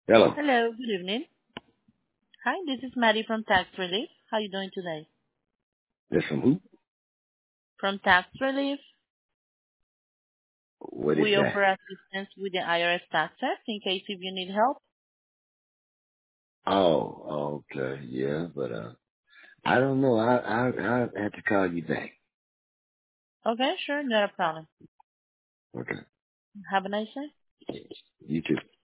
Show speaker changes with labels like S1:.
S1: Hello.
S2: Hello, good evening. Hi, this is Maddie from Tax Relief. How are you doing today?
S1: This from who?
S2: From Tax Relief,
S1: What is
S2: we
S1: that?
S2: offer assistance with the IRS taxes in case if you need help.
S1: Oh, okay. Yeah, but I don't know. I have to call you back.
S2: Okay, sure, not a problem.
S1: Okay.
S2: Have a nice day.
S1: You too.